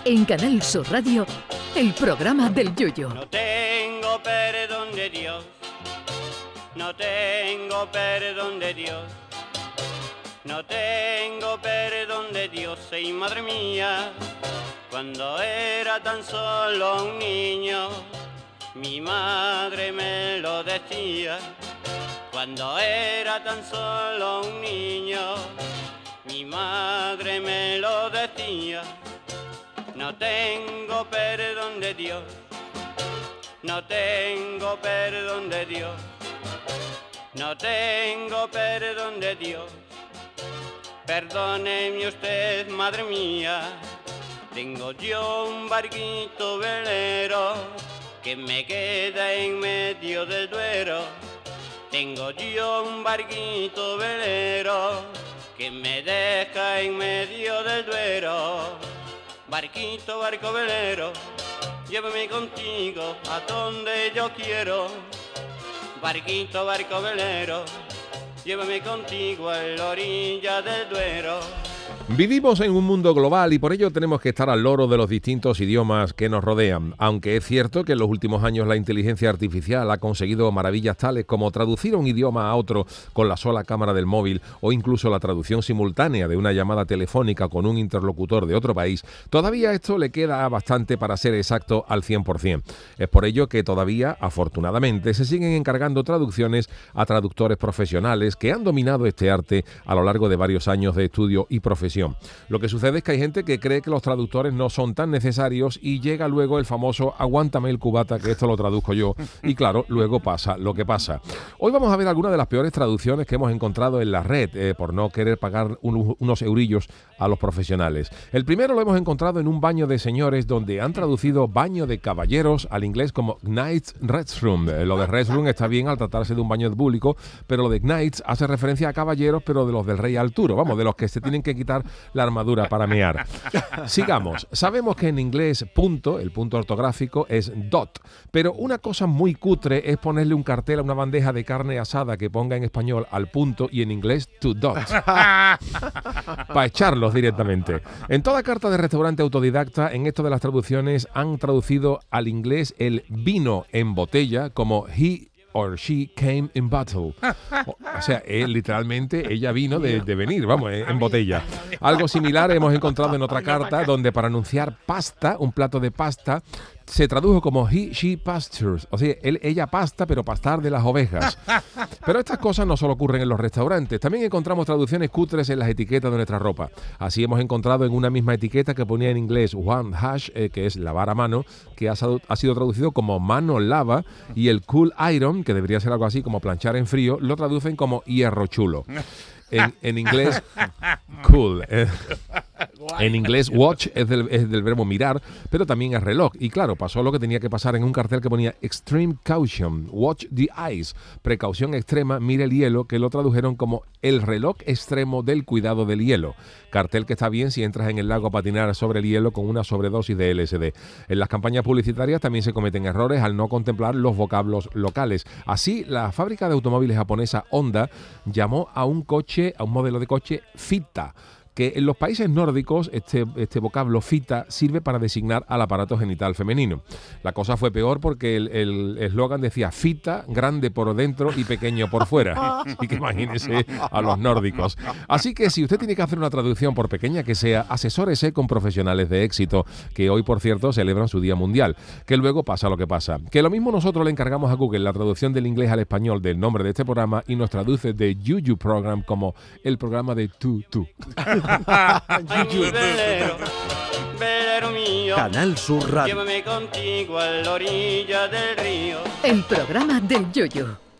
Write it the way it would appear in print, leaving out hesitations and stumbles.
En Canal Sur Radio, el programa del Yoyo. No tengo perdón de Dios, no tengo perdón de Dios, no tengo perdón de Dios, y madre mía, cuando era tan solo un niño, mi madre me lo decía. Cuando era tan solo un niño, mi madre me lo decía. No tengo perdón de Dios, no tengo perdón de Dios, no tengo perdón de Dios. Perdóneme usted, madre mía, tengo yo un barquito velero que me queda en medio del Duero. Tengo yo un barquito velero que me deja en medio del Duero. Barquito, barco velero, llévame contigo a donde yo quiero. Barquito, barco velero, llévame contigo a la orilla del Duero. Vivimos en un mundo global y por ello tenemos que estar al loro de los distintos idiomas que nos rodean, aunque es cierto que en los últimos años la inteligencia artificial ha conseguido maravillas tales como traducir un idioma a otro con la sola cámara del móvil o incluso la traducción simultánea de una llamada telefónica con un interlocutor de otro país. Todavía esto le queda bastante para ser exacto al 100%. Es por ello que todavía, afortunadamente, se siguen encargando traducciones a traductores profesionales que han dominado este arte a lo largo de varios años de estudio y profesión. Lo que sucede es que hay gente que cree que los traductores no son tan necesarios y llega luego el famoso aguántame el cubata, que esto lo traduzco yo, y claro, luego pasa lo que pasa. Hoy vamos a ver algunas de las peores traducciones que hemos encontrado en la red por no querer pagar unos eurillos a los profesionales. El primero lo hemos encontrado en un baño de señores donde han traducido baño de caballeros al inglés como Knights Restroom. Lo de restroom está bien al tratarse de un baño público, pero lo de Knights hace referencia a caballeros, pero de los del rey Arturo, vamos, de los que se tienen que quitar la armadura para mear. Sigamos. Sabemos que en inglés punto, el punto ortográfico es dot, pero una cosa muy cutre es ponerle un cartel a una bandeja de carne asada que ponga en español al punto y en inglés to dot. Para echarlos directamente. En toda carta de restaurante autodidacta, en esto de las traducciones han traducido al inglés el vino en botella como he or she came in bottle. O sea, literalmente ella vino de venir, vamos, en botella. Algo similar hemos encontrado en otra carta donde para anunciar pasta, un plato de pasta, se tradujo como he, she pastures. O sea, ella pasta, pero pastar de las ovejas. Pero estas cosas no solo ocurren en los restaurantes. También encontramos traducciones cutres en las etiquetas de nuestra ropa. Así hemos encontrado en una misma etiqueta que ponía en inglés one hash, que es lavar a mano, que ha sido traducido como mano lava, y el cool iron, que debería ser algo así como planchar en frío, lo traducen como hierro chulo. En inglés, cool. En inglés, watch es del verbo mirar, pero también es reloj. Y claro, pasó lo que tenía que pasar en un cartel que ponía extreme caution, watch the ice, precaución extrema, mire el hielo, que lo tradujeron como el reloj extremo del cuidado del hielo. Cartel que está bien si entras en el lago a patinar sobre el hielo con una sobredosis de LSD. En las campañas publicitarias también se cometen errores al no contemplar los vocablos locales. Así, la fábrica de automóviles japonesa Honda llamó a un modelo de coche Fita, que en los países nórdicos este vocablo fita sirve para designar al aparato genital femenino. La cosa fue peor porque el eslogan decía fita, grande por dentro y pequeño por fuera. Así que imagínese a los nórdicos. Así que si usted tiene que hacer una traducción, por pequeña que sea, asesórese con profesionales de éxito, que hoy, por cierto, celebran su Día Mundial. Que luego pasa lo que pasa. Que lo mismo nosotros le encargamos a Google la traducción del inglés al español del nombre de este programa y nos traduce de Yuyu Program como el programa de tú. Velero, velero mío, Canal Sur Radio. llévame contigo a la orilla del río. El programa del Yoyo.